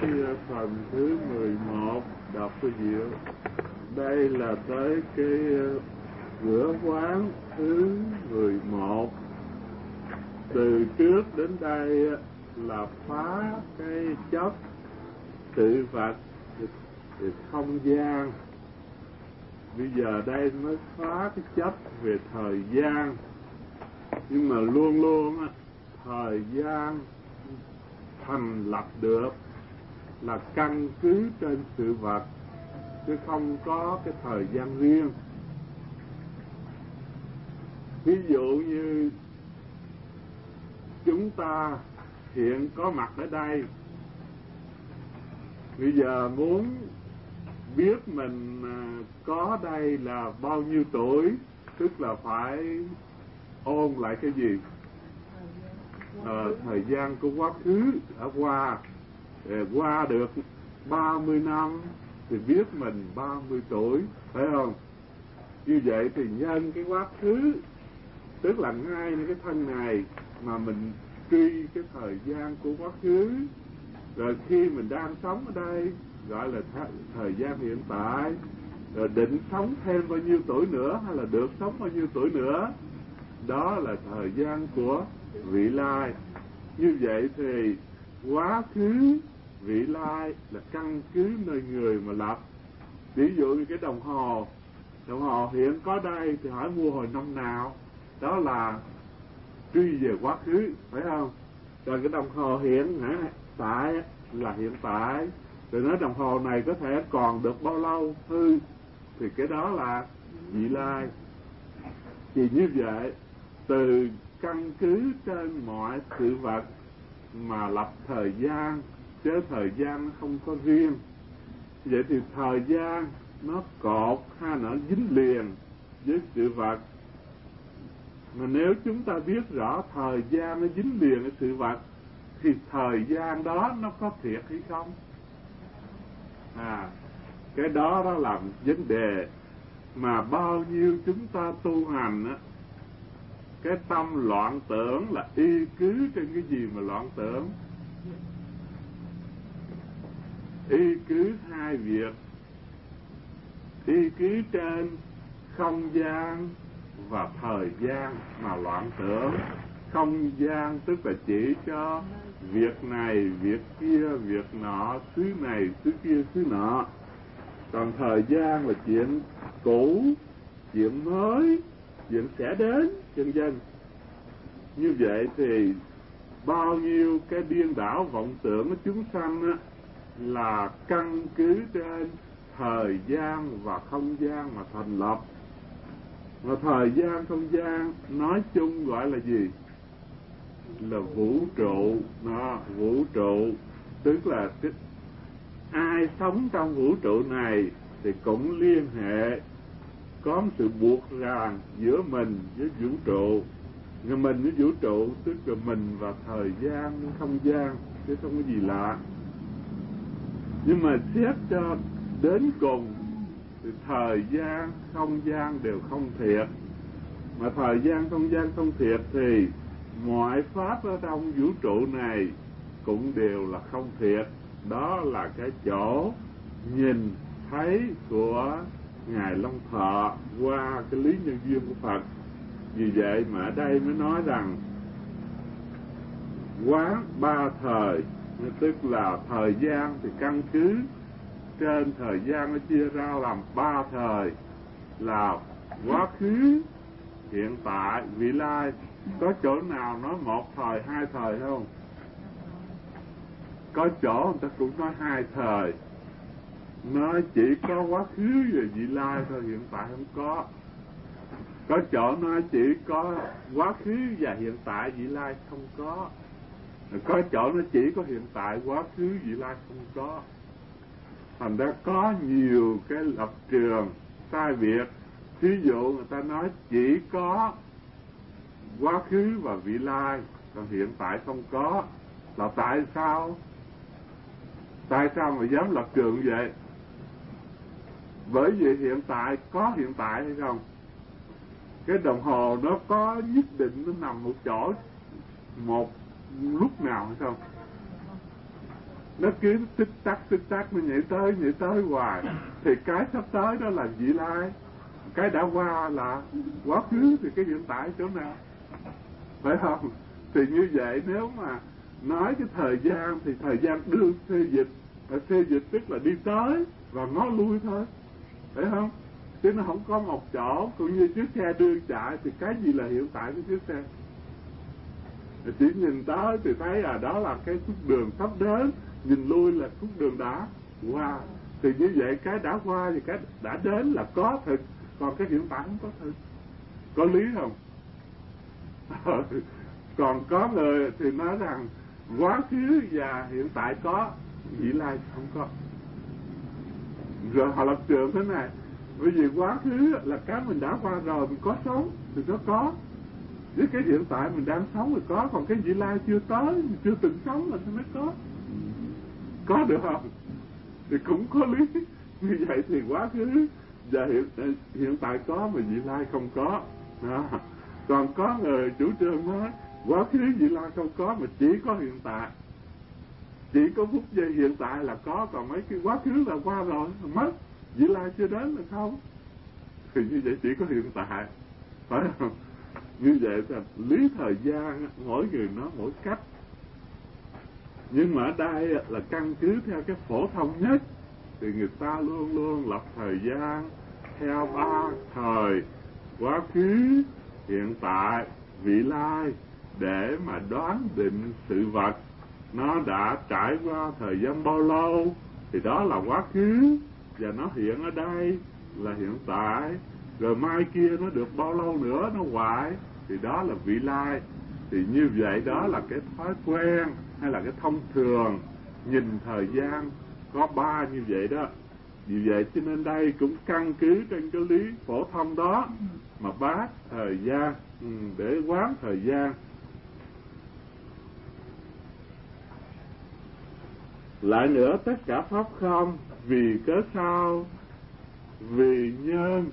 cái phần thứ 11 đọc cái gì đó. Đây là tới cái rửa quán thứ 11. Từ trước đến đây là phá cái chấp sự vật không gian. Bây giờ đây mới phá cái chấp về thời gian. Nhưng mà luôn luôn thời gian thành lập được là căn cứ trên sự vật, chứ không có cái thời gian riêng. Ví dụ như chúng ta hiện có mặt ở đây, bây giờ muốn biết mình có đây là bao nhiêu tuổi, tức là phải ôn lại cái gì? Thời gian của quá khứ đã qua được 30 năm thì biết mình 30 tuổi, phải không? Như vậy thì nhân cái quá khứ, tức là ngay cái thân này mà mình truy cái thời gian của quá khứ, rồi khi mình đang sống ở đây gọi là thời gian hiện tại, rồi định sống thêm bao nhiêu tuổi nữa hay là được sống bao nhiêu tuổi nữa, đó là thời gian của vị lai. Như vậy thì quá khứ, vị lai là căn cứ nơi người mà lập. Ví dụ như cái đồng hồ hiện có đây thì hỏi mua hồi năm nào, đó là truy về quá khứ, phải không? Rồi cái đồng hồ hiện tại là hiện tại, rồi nói đồng hồ này có thể còn được bao lâu hư, thì cái đó là vị lai. Thì như vậy từ căn cứ trên mọi sự vật mà lập thời gian, chứ thời gian nó không có riêng. Vậy thì thời gian nó cột hay nó dính liền với sự vật. Mà nếu chúng ta biết rõ thời gian nó dính liền với sự vật thì thời gian đó nó có thiệt hay không? Cái đó là vấn đề mà bao nhiêu chúng ta tu hành á, cái tâm loạn tưởng là y cứ trên cái gì mà loạn tưởng? Y cứ hai việc. Y cứ trên không gian và thời gian mà loạn tưởng. Không gian tức là chỉ cho việc này, việc kia, việc nọ, xứ này, xứ kia, xứ nọ. Còn thời gian là chuyện cũ, chuyện mới, chuyện sẽ đến, vân vân. Như vậy thì bao nhiêu cái điên đảo vọng tưởng của chúng sanh á, là căn cứ trên thời gian và không gian mà thành lập. Mà thời gian không gian nói chung gọi là gì? Là vũ trụ. Vũ trụ tức là ai sống trong vũ trụ này thì cũng liên hệ, có một sự buộc ràng giữa mình với vũ trụ. Nhưng mình với vũ trụ tức là mình và thời gian, không gian, chứ không có gì lạ. Nhưng mà xét cho đến cùng thì thời gian, không gian đều không thiệt. Mà thời gian, không gian không thiệt thì mọi pháp ở trong vũ trụ này cũng đều là không thiệt. Đó là cái chỗ nhìn thấy của Ngài Long Thọ qua cái lý nhân duyên của Phật. Vì vậy mà ở đây mới nói rằng quán ba thời, tức là thời gian thì căn cứ trên thời gian nó chia ra làm ba thời, là quá khứ, hiện tại, vị lai. Có chỗ nào nói một thời, hai thời không? Có chỗ người ta cũng nói hai thời, nói chỉ có quá khứ và vị lai thôi, hiện tại không có. Có chỗ nói chỉ có quá khứ và hiện tại, vị lai không có. Có chỗ nó chỉ có hiện tại, quá khứ, vị lai không có. Thành ra có nhiều cái lập trường sai biệt. Ví dụ người ta nói chỉ có quá khứ và vị lai, còn hiện tại không có. Là tại sao? Tại sao mà dám lập trường như vậy? Bởi vì hiện tại có hiện tại hay không? Cái đồng hồ nó có nhất định nó nằm một chỗ một lúc nào hay không? nó cứ tích tắc nó nhảy tới hoài, thì cái sắp tới đó là vị lai, cái đã qua là quá khứ, thì cái hiện tại chỗ nào, phải không? Thì như vậy nếu mà nói cái thời gian thì thời gian đương xê dịch tức là đi tới và ngó lui thôi, phải không? Chứ nó không có một chỗ. Cũng như chiếc xe đương chạy thì cái gì là hiện tại của chiếc xe? Chỉ nhìn tới thì thấy đó là cái khúc đường sắp đến, nhìn lui là khúc đường đã qua. Thì như vậy cái đã qua thì cái đã đến là có thực, còn cái hiện tại không có thực. Có lý không? Còn có người thì nói rằng quá khứ và hiện tại có, vị lai không có. Rồi họ lập trường thế này: bởi vì quá khứ là cái mình đã qua rồi, mình có sống thì nó có, với cái hiện tại mình đang sống thì có, còn cái vị lai chưa tới, mình chưa từng sống là nó mới có được không? Thì cũng có lý. Như vậy thì quá khứ và hiện tại có mà vị lai không có đó. Còn có người chủ trương nói quá khứ vị lai không có, mà chỉ có hiện tại, chỉ có phút giây hiện tại là có, còn mấy cái quá khứ là qua rồi mất, vị lai chưa đến là không. Thì như vậy chỉ có hiện tại, phải không? Như vậy thì lý thời gian mỗi người nói mỗi cách, nhưng mà ở đây là căn cứ theo cái phổ thông nhất, thì người ta luôn luôn lập thời gian theo ba thời: quá khứ, hiện tại, vị lai, để mà đoán định sự vật nó đã trải qua thời gian bao lâu thì đó là quá khứ, và nó hiện ở đây là hiện tại. Rồi mai kia nó được bao lâu nữa nó hoại thì đó là vị lai. Thì như vậy đó là cái thói quen hay là cái thông thường nhìn thời gian có ba như vậy đó. Vì vậy cho nên đây cũng căn cứ trên cái lý phổ thông đó mà bác thời gian, để quán thời gian. Lại nữa, tất cả pháp không vì cớ sao? Vì nhân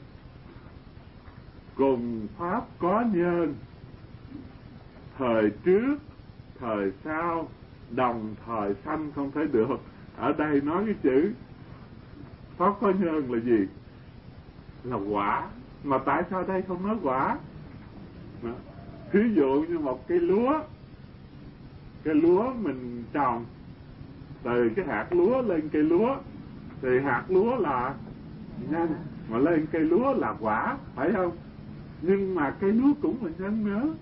cùng pháp có nhân, thời trước thời sau đồng thời sanh không thể được. Ở đây nói cái chữ pháp có nhân là gì? Là quả. Mà tại sao đây không nói quả? Thí dụ như một cây lúa mình trồng, từ cái hạt lúa lên cây lúa, thì hạt lúa là nhân, mà lên cây lúa là quả, phải không? Nhưng mà cây lúa cũng là nhân nữa.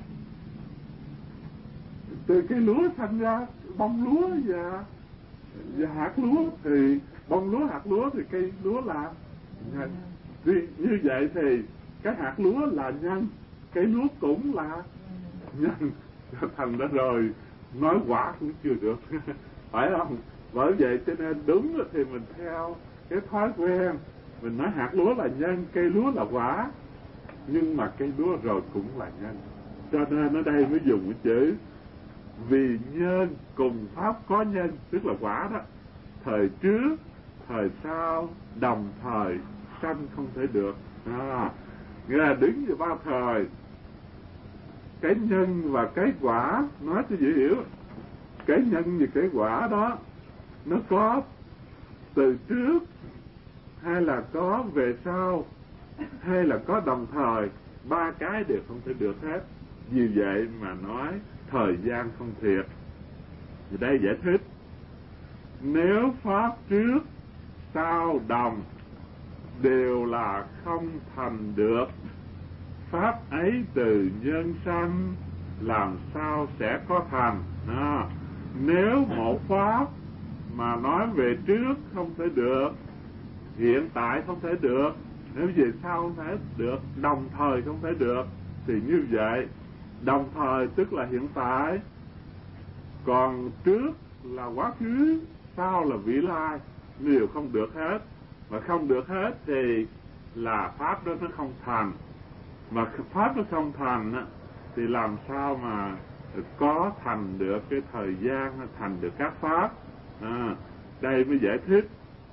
Từ cây lúa thành ra bông lúa và hạt lúa, thì bông lúa hạt lúa thì cây lúa là nhân. Thì như vậy thì cái hạt lúa là nhân, cây lúa cũng là nhân. Thành ra rồi nói quả cũng chưa được. Phải không? Bởi vậy cho nên đúng thì mình theo cái thói quen, mình nói hạt lúa là nhân, cây lúa là quả, nhưng mà cây lúa rồi cũng là nhân. Cho nên ở đây mới dùng cái chữ vì nhân cùng pháp có nhân, tức là quả đó. Thời trước thời sau đồng thời sanh không thể được. Nghĩa là đứng về ba thời, cái nhân và cái quả, nói cho dễ hiểu. Cái nhân và cái quả đó nó có từ trước, hay là có về sau, hay là có đồng thời, ba cái đều không thể được hết. Vì vậy mà nói thời gian không thiệt. Thì đây giải thích: nếu pháp trước sau đồng đều là không thành được, pháp ấy từ nhân sanh làm sao sẽ có thành. Nếu một pháp mà nói về trước không thể được, hiện tại không thể được, nếu về sau không thể được, đồng thời không thể được, thì như vậy đồng thời tức là hiện tại, còn trước là quá khứ, sau là vị lai, đều không được hết. Mà không được hết thì là pháp đó nó không thành. Mà pháp nó không thành thì làm sao mà có thành được cái thời gian, thành được các pháp. Đây mới giải thích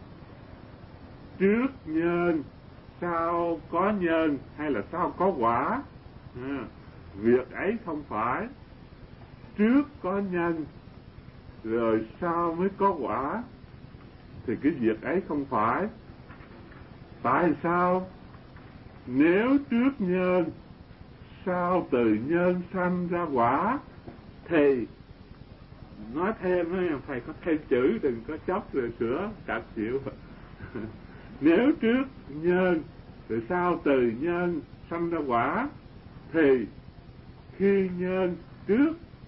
trước nhân sau có nhân, hay là sau có quả. Việc ấy không phải trước có nhân rồi sau mới có quả, thì cái việc ấy không phải. Tại sao? Nếu trước nhân, sau từ nhân sanh ra quả, thì nói thêm, thầy có thêm chữ, đừng có chóc rồi sửa cạn chịu. Nếu trước nhân rồi sau từ nhân sanh ra quả, thì khi nhân trước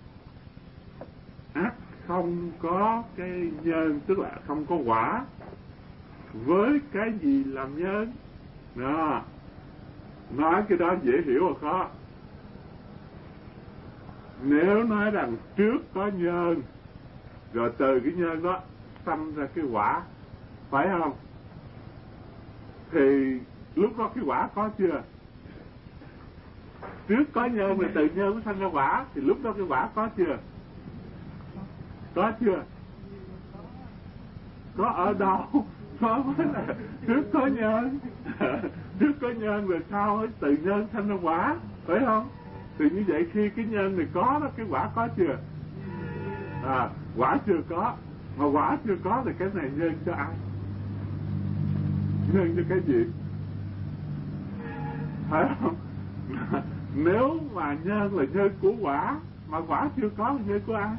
ắt không có cái nhân, tức là không có quả. Với cái gì làm nhân? Đó, nói cái đó dễ hiểu rồi khó. Nếu nói rằng trước có nhân, rồi từ cái nhân đó sanh ra cái quả, phải không? Thì lúc đó cái quả có chưa? Trước có nhân rồi từ nhân mới sanh ra quả, thì lúc đó cái quả có chưa? Có chưa? Có ở đâu? Có mới là trước có nhân. Trước có nhân rồi sau mới từ nhân sanh ra quả, phải không? Thì như vậy khi cái nhân này có đó, cái quả có chưa? Quả chưa có. Mà quả chưa có thì cái này nhân cho ai? Nhân cho cái gì? Phải không? Nếu mà nhân là nhân của quả, mà quả chưa có là nhân của ai?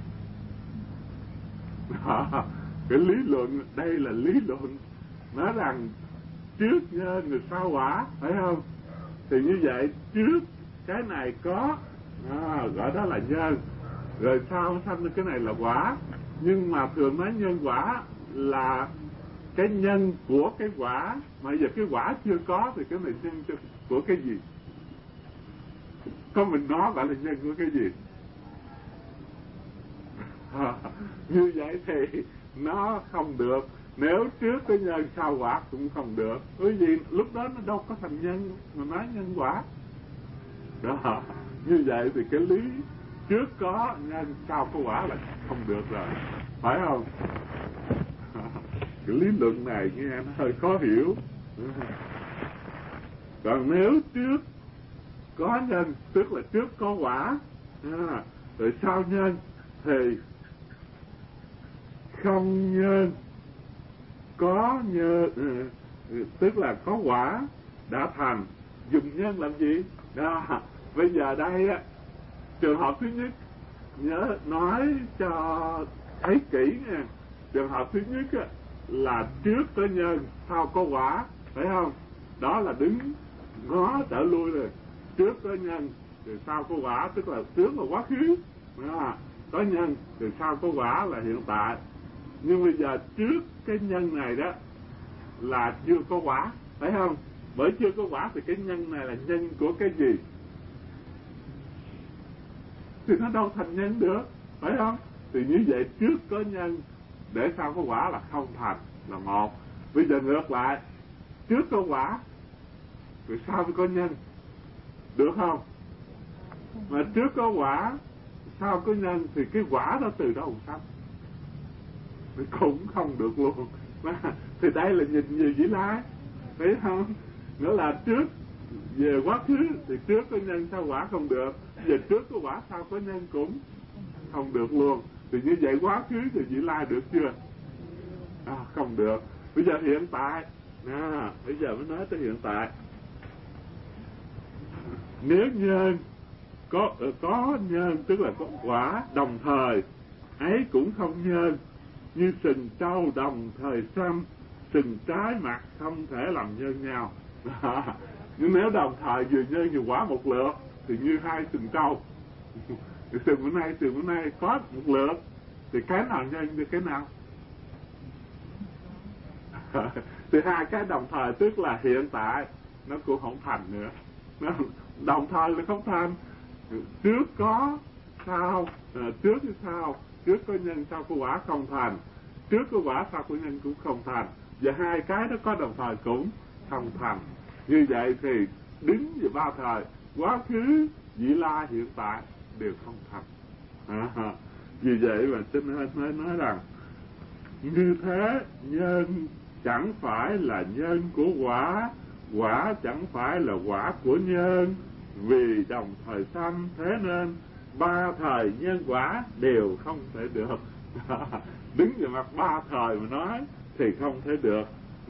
Cái lý luận đây là lý luận nói rằng trước nhân rồi sau quả, phải không? Thì như vậy trước cái này có, gọi đó là nhân, rồi sau sanh ra cái này là quả. Nhưng mà thường nói nhân quả là cái nhân của cái quả, mà giờ cái quả chưa có thì cái này nhân của cái gì? Có mình nói gọi là nhân của cái gì? Như vậy thì nó không được. Nếu trước cái nhân sau quả cũng không được, bởi vì lúc đó nó đâu có thành nhân mà nói nhân quả. Đó. Như vậy thì cái lý trước có nhân sau có quả là không được rồi, phải không? Cái lý luận này nghe nó hơi khó hiểu. Còn nếu trước có nhân, tức là trước có quả, rồi sau nhân, thì không nhân có nhân, tức là có quả đã thành. Dùng nhân làm gì? Đó. Bây giờ đây á, trường hợp thứ nhất, nhớ nói cho thấy kỹ nha. Trường hợp thứ nhất á, là trước có nhân sau có quả, phải không? Đó là đứng ngó trở lui rồi. Trước có nhân rồi sau có quả, tức là trước là quá khứ. Có nhân rồi sau có quả là hiện tại. Nhưng bây giờ trước cái nhân này đó là chưa có quả, phải không? Bởi chưa có quả thì cái nhân này là nhân của cái gì? Thì nó đâu thành nhân được, phải không? Thì như vậy trước có nhân để sau có quả là không thành, là một. Bây giờ ngược lại, trước có quả rồi sau mới có nhân, được không? Mà trước có quả sau có nhân thì cái quả đó từ đâu sanh? Thì cũng không được luôn. Thì đây là nhìn về vĩ lai, thấy không? Nữa là trước về quá khứ thì trước có nhân sau quả không được, về trước có quả sau có nhân cũng không được luôn. Thì như vậy quá khứ thì vĩ lai được chưa? Không được. Bây giờ hiện tại, bây giờ mới nói tới hiện tại. Nếu nhân có nhân tức là có quả đồng thời, ấy cũng không nhân. Như sừng trâu đồng thời xăm, sừng trái mặt không thể làm nhân nhau. Nhưng nếu đồng thời vừa nhân vừa quả một lượt thì như hai sừng trâu. Sừng bữa nay có một lượt thì cái nào nhân với cái nào? Thì hai cái đồng thời tức là hiện tại nó cũng không thành nữa. Nó đồng thời là không thành. Trước có sau, trước với sau, trước có nhân sau có quả không thành, trước có quả sau có nhân cũng không thành, và hai cái đó có đồng thời cũng không thành. Như vậy thì đứng về ba thời, quá khứ, vị lai, hiện tại đều không thành. Vì vậy mà cho nên mới nói rằng như thế nhân chẳng phải là nhân của quả, quả chẳng phải là quả của nhân, vì đồng thời sanh, thế nên ba thời nhân quả đều không thể được. Đứng về mặt ba thời mà nói thì không thể được.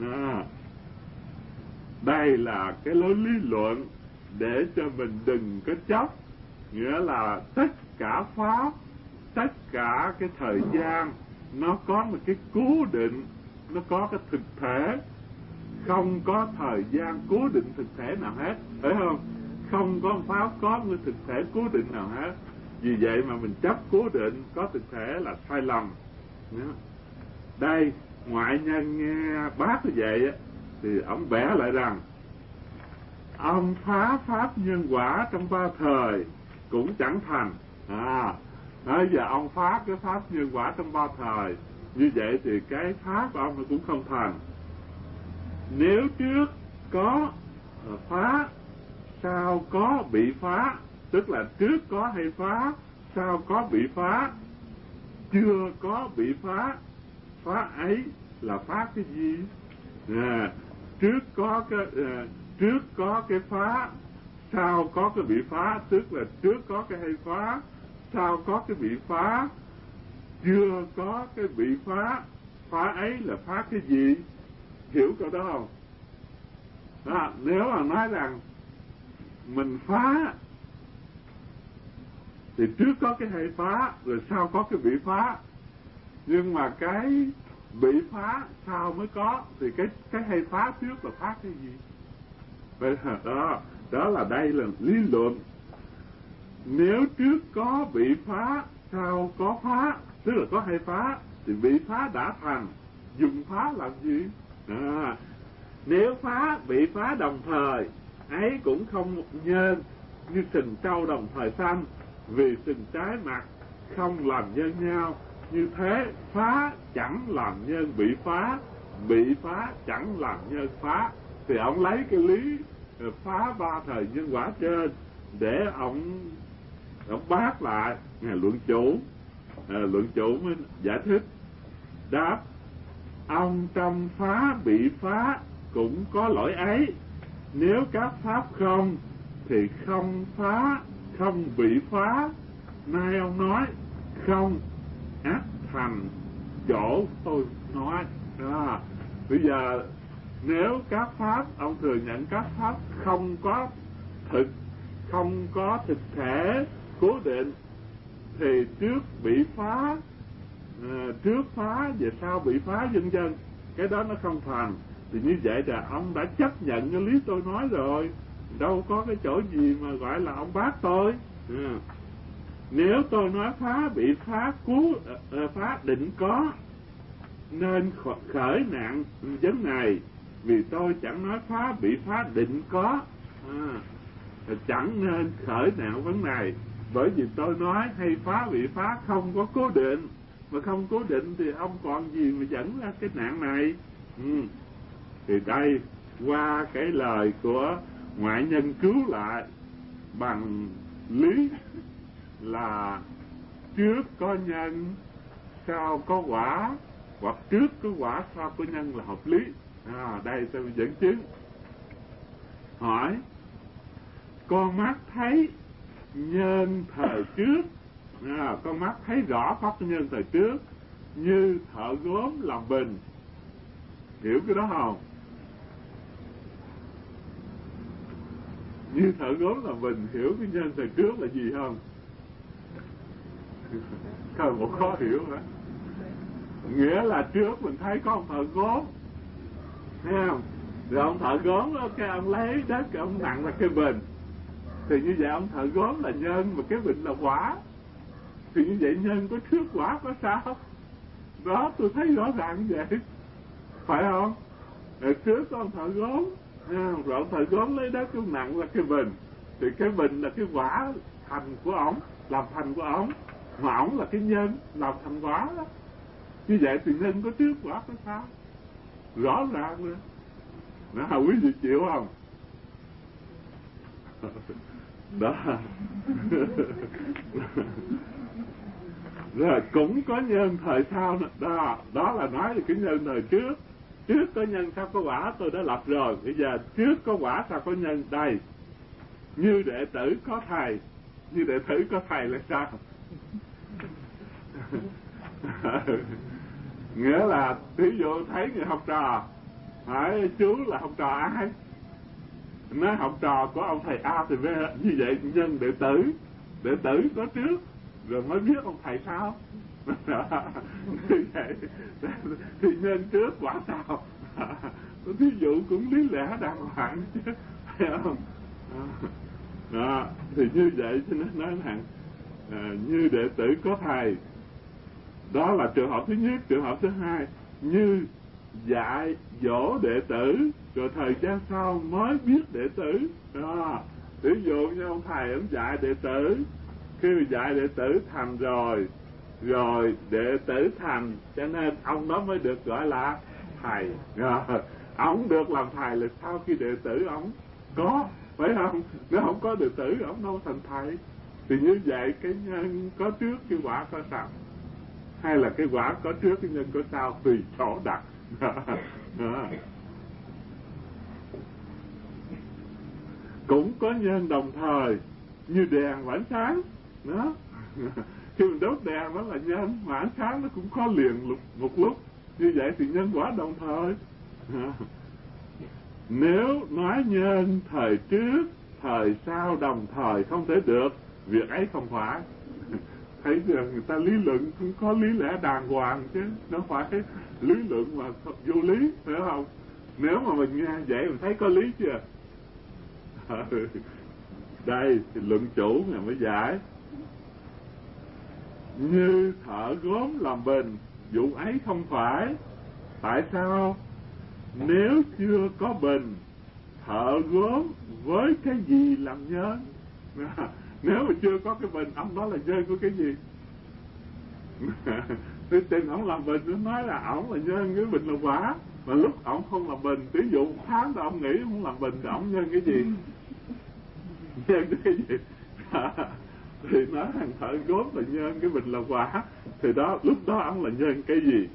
Đây là cái lối lý luận để cho mình đừng có chấp, nghĩa là tất cả pháp, tất cả cái thời gian nó có một cái cố định, nó có cái thực thể, không có thời gian cố định thực thể nào hết, phải không? Không có pháp có một thực thể cố định nào hết. Vì vậy mà mình chấp cố định có thực thể là sai lầm. Đây, ngoại nhân nghe bác như vậy thì ông vẽ lại rằng ông phá pháp nhân quả trong ba thời cũng chẳng thành. Bây giờ ông phá cái pháp nhân quả trong ba thời, như vậy thì cái pháp của ông nó cũng không thành. Nếu trước có phá, sau có bị phá, tức là trước có hay phá, sau có bị phá, chưa có bị phá, phá ấy là phá cái gì? Trước có cái phá, sau có cái bị phá, tức là trước có cái hay phá, sau có cái bị phá, chưa có cái bị phá, phá ấy là phá cái gì? Hiểu câu đó không? Nếu mà nói rằng mình phá thì trước có cái hay phá, rồi sau có cái bị phá, nhưng mà cái bị phá sau mới có, thì cái hay phá trước là phá cái gì? Vậy đó là đây là lý luận. Nếu trước có bị phá, sau có phá, tức là có hay phá, thì bị phá đã thành, dùng phá làm gì? Nếu phá bị phá đồng thời, ấy cũng không nhân, như sừng trâu đồng thời sanh, vì sừng trái mặt không làm nhân nhau. Như thế phá chẳng làm nhân bị phá chẳng làm nhân phá. Thì ông lấy cái lý phá ba thời nhân quả trên để ông bác lại. Luận chủ mới giải thích. Đáp: ông trong phá bị phá cũng có lỗi ấy. Nếu các pháp không thì không phá, không bị phá. Nay ông nói không ác thành chỗ tôi nói. Bây giờ nếu các pháp, ông thừa nhận các pháp không có thực thể cố định, thì trước bị phá, trước phá về sau bị phá vân vân, cái đó nó không thành. Thì như vậy là ông đã chấp nhận cái lý tôi nói rồi, đâu có cái chỗ gì mà gọi là ông bác tôi. Nếu tôi nói phá bị phá phá định có, nên khởi nạn vấn này, vì tôi chẳng nói phá bị phá định có, chẳng nên khởi nạn vấn này. Bởi vì tôi nói hay phá bị phá không có cố định, mà không cố định thì ông còn gì mà dẫn ra cái nạn này. Thì đây, qua cái lời của ngoại nhân cứu lại bằng lý là trước có nhân sau có quả, hoặc trước có quả sau có nhân là hợp lý. Đây tôi dẫn chứng. Hỏi: con mắt thấy nhân thời trước, con mắt thấy rõ pháp cái nhân thời trước, như thợ gốm làm bình. Hiểu cái đó không? Như thợ gốm làm bình, hiểu cái nhân thời trước là gì không? Không, một khó hiểu hả? Nghĩa là trước mình thấy có ông thợ gốm, thấy không? Rồi ông thợ gốm đó, cái ông lấy đất, cái ông nặng là cái bình. Thì như vậy ông thợ gốm là nhân, mà cái bình là quả. Thì như vậy nhân có trước quả có sao? Đó, tôi thấy rõ ràng như vậy, phải không? Rồi trước có ông thợ gốm, rồi ông thợ gốm lấy đất, cái nặng là cái bình. Thì cái bình là cái quả thành của ổng, làm thành của ổng, mà ổng là cái nhân làm thành quả đó. Như vậy thì nhân có trước quả có sao? Rõ ràng nữa. Đó, quý vị chịu không? Đó. Rồi cũng có nhân thời sau nữa. Đó là nói về cái nhân thời trước. Trước có nhân sau có quả tôi đã lập rồi. Bây giờ trước có quả sau có nhân. Đây, như đệ tử có thầy. Như đệ tử có thầy là sao? Nghĩa là ví dụ thấy người học trò, hỏi chú là học trò ai, nói học trò của ông thầy A thì B, như vậy nhân đệ tử có trước rồi mới biết ông thầy sao. Như vậy thì nhân trước quả sau. Thí dụ cũng lý lẽ đàng hoàng chứ, phải không? Đó, thì như vậy cho nên nói rằng như đệ tử có thầy, đó là trường hợp thứ nhất. Trường hợp thứ hai, như dạy dỗ đệ tử rồi thời gian sau mới biết đệ tử. Đó, ví dụ như ông thầy ông dạy đệ tử, khi dạy đệ tử thành rồi đệ tử thành, cho nên ông đó mới được gọi là thầy. Ông được làm thầy là sau khi đệ tử ông có, phải không? Nếu không có đệ tử ông đâu thành thầy. Thì như vậy cái nhân có trước cái quả có sau, hay là cái quả có trước cái nhân có sau, tùy chỗ đặt. Cũng có nhân đồng thời như đèn và ánh sáng đó. Khi mình đốt đèn đó là nhân, mà ánh sáng nó cũng có liền một lúc. Như vậy thì nhân quả đồng thời. Nếu nói nhân thời trước thời sau đồng thời không thể được, việc ấy không phải. Thấy rằng người ta lý luận cũng có lý lẽ đàng hoàng chứ, nó phải cái lý luận mà vô lý, phải không? Nếu mà mình nghe vậy mình thấy có lý chưa? Đây thì luận chủ ngày mới giải. Như thợ gốm làm bình, vụ ấy không phải. Tại sao? Nếu chưa có bình, thợ gốm với cái gì làm nhân? Nếu mà chưa có cái bình, ông đó là nhân của cái gì? Thì tình ông làm bình, nó nói là ông là nhân cái bình là quả. Mà lúc ông không làm bình, ví dụ tháng đó ông nghĩ ông không làm bình, thì ông nhân cái gì? Nhân cái gì? Thì nói thằng thợ gốm là nhân cái bình là quả, thì đó lúc đó ông là nhân cái gì?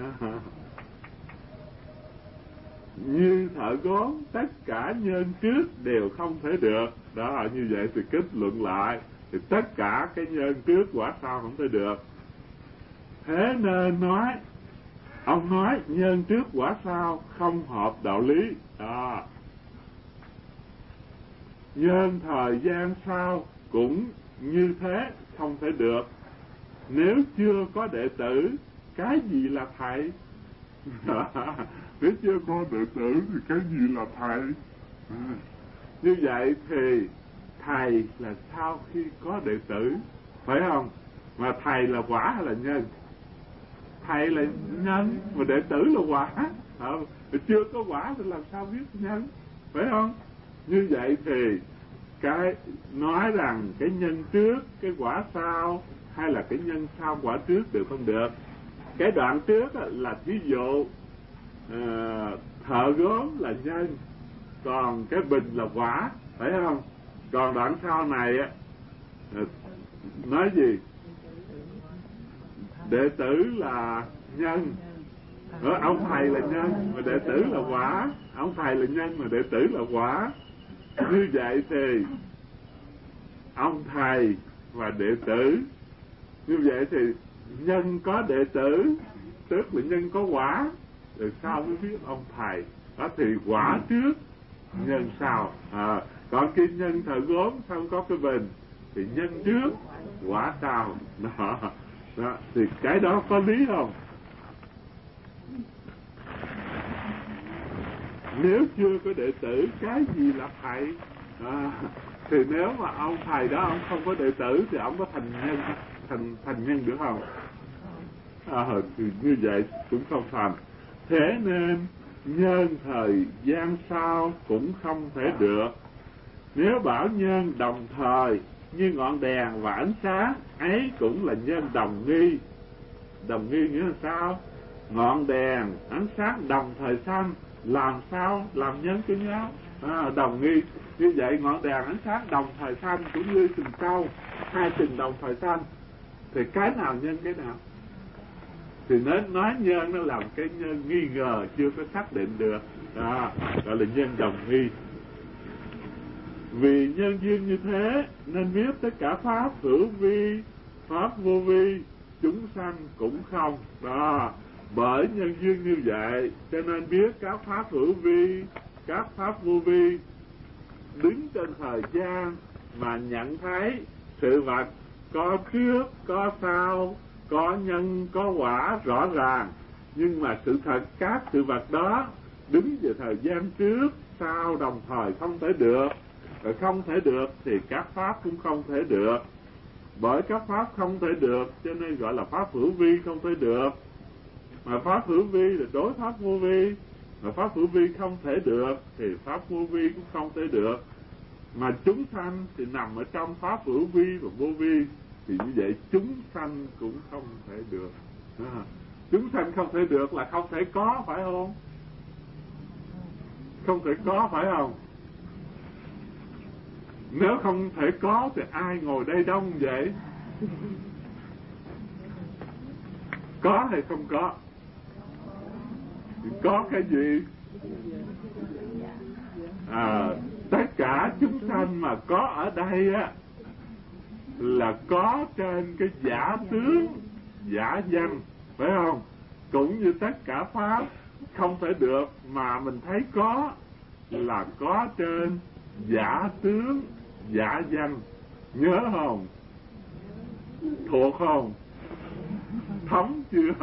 Như thợ gốm, tất cả nhân trước đều không thể được. Đó, như vậy thì kết luận lại thì tất cả cái nhân trước quả sau không thể được. Thế nên nói, ông nói nhân trước quả sau không hợp đạo lý. Đó. Nhân thời gian sau cũng như thế không thể được. Nếu chưa có đệ tử, cái gì là thầy? Nếu chưa có đệ tử thì cái gì là thầy? Như vậy thì thầy là sau khi có đệ tử, phải không? Mà thầy là quả hay là nhân? Thầy là nhân, mà đệ tử là quả. Chưa có quả thì làm sao biết nhân, phải không? Như vậy thì cái nói rằng cái nhân trước cái quả sau, hay là cái nhân sau quả trước đều không được. Cái đoạn trước là ví dụ thợ gốm là nhân, còn cái bình là quả, phải không? Còn đoạn sau này nói gì? Đệ tử là nhân, ông thầy là nhân mà đệ tử là quả. Ông thầy là nhân mà đệ tử là quả. Như vậy thì ông thầy và đệ tử, như vậy thì nhân có đệ tử, tức là nhân có quả, rồi sau mới biết ông thầy. Đó thì quả trước nhân sau. Còn khi nhân thợ gốm xong có cái bình thì nhân trước quả sau. Đó, thì cái đó có lý không? Nếu chưa có đệ tử, cái gì là thầy? Thì nếu mà ông thầy đó ông không có đệ tử thì ông có thành nhân được không? Thì như vậy cũng không thành. Thế nên nhân thời gian sau cũng không thể được. Nếu bảo nhân đồng thời như ngọn đèn và ánh sáng, ấy cũng là nhân đồng nghi. Đồng nghi nghĩa là sao? Ngọn đèn ánh sáng đồng thời sanh, làm sao làm nhân cho nhau? Đồng nghi. Như vậy ngọn đèn ánh sáng đồng thời sanh cũng như sừng trâu, hai sừng đồng thời sanh, thì cái nào nhân cái nào? Thì nói nhân nó làm cái nhân nghi ngờ, chưa có xác định được. Gọi là nhân đồng nghi. Vì nhân duyên như thế nên biết tất cả pháp hữu vi, pháp vô vi, chúng sanh cũng không. Đó, bởi nhân duyên như vậy cho nên biết các pháp hữu vi, các pháp vô vi, đứng trên thời gian mà nhận thấy sự vật có trước, có sau, có nhân, có quả rõ ràng. Nhưng mà sự thật các sự vật đó đứng về thời gian trước, sau đồng thời không thể được. Rồi không thể được thì các pháp cũng không thể được. Bởi các pháp không thể được cho nên gọi là pháp hữu vi không thể được. Mà pháp hữu vi là đối pháp vô vi. Mà pháp hữu vi không thể được thì pháp vô vi cũng không thể được. Mà chúng sanh thì nằm ở trong pháp hữu vi và vô vi. Thì như vậy chúng sanh cũng không thể được. Chúng sanh không thể được là không thể có, phải không? Không thể có, phải không? Nếu không thể có thì ai ngồi đây đông vậy? Có hay không có? Có cái gì? Tất cả chúng sanh mà có ở đây á là có trên cái giả tướng, giả danh, phải không? Cũng như tất cả pháp không thể được mà mình thấy có là có trên giả tướng, giả danh. Nhớ không? Thuộc không? Thấm chưa?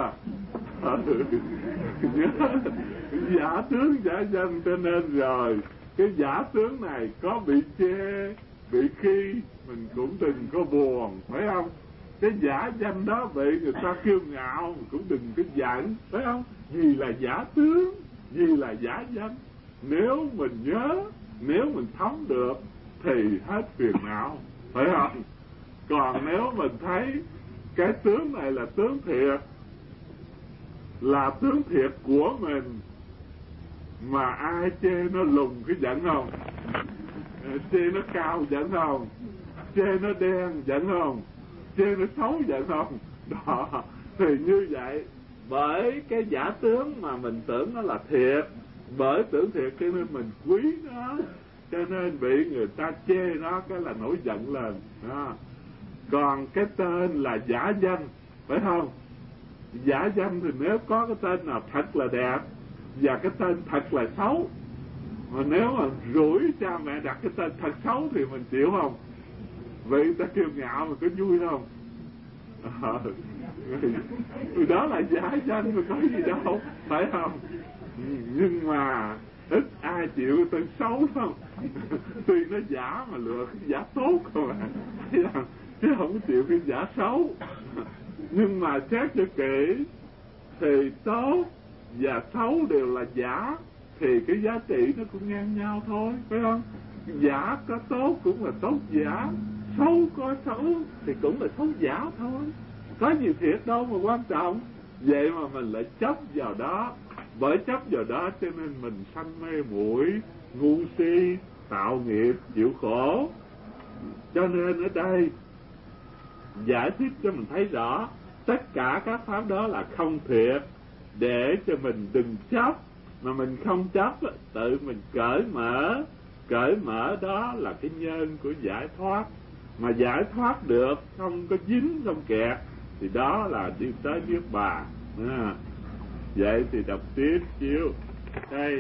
Nhớ giả tướng giả danh cho nên rồi cái giả tướng này có bị chê, bị khi mình cũng đừng có buồn, phải không? Cái giả danh đó bị người ta kiêu ngạo cũng đừng có giận, phải không? Vì là giả tướng, vì là giả danh. Nếu mình nhớ, nếu mình thấm được thì hết phiền não, phải không? Còn nếu mình thấy cái tướng này là tướng thiệt, là tướng thiệt của mình, mà ai chê nó lùn cái giận không? Chê nó cao giận không? Chê nó đen giận không? Chê nó xấu giận không? Đó, thì như vậy, bởi cái giả tướng mà mình tưởng nó là thiệt, bởi tưởng thiệt cho nên mình quý nó, cho nên bị người ta chê nó cái là nổi giận lên. Đó. Còn cái tên là giả danh, phải không? Giả danh thì nếu có cái tên nào thật là đẹp và cái tên thật là xấu, mà nếu mà rủi cha mẹ đặt cái tên thật xấu thì mình chịu không? Vậy ta kiêu ngạo mà có vui không? Đó là giả danh mà có gì đâu, phải không? Nhưng mà ít ai chịu cái tên xấu không? Tuy nó giả mà lựa cái giả tốt không à, chứ không chịu cái giả xấu. Nhưng mà xét cho kỹ thì tốt và xấu đều là giả, thì cái giá trị nó cũng ngang nhau thôi, phải không? Giả có tốt cũng là tốt giả, xấu có xấu thì cũng là xấu giả thôi, có gì thiệt đâu mà quan trọng. Vậy mà mình lại chấp vào đó, bởi chấp vào đó cho nên mình sanh mê muội, ngu si, tạo nghiệp, chịu khổ. Cho nên ở đây giải thích cho mình thấy rõ tất cả các pháp đó là không thiệt, để cho mình đừng chấp. Mà mình không chấp, tự mình cởi mở. Cởi mở đó là cái nhân của giải thoát. Mà giải thoát được, không có dính, không kẹt, thì đó là đi tới Niết Bàn. Vậy thì đọc tiếp chiếu đây.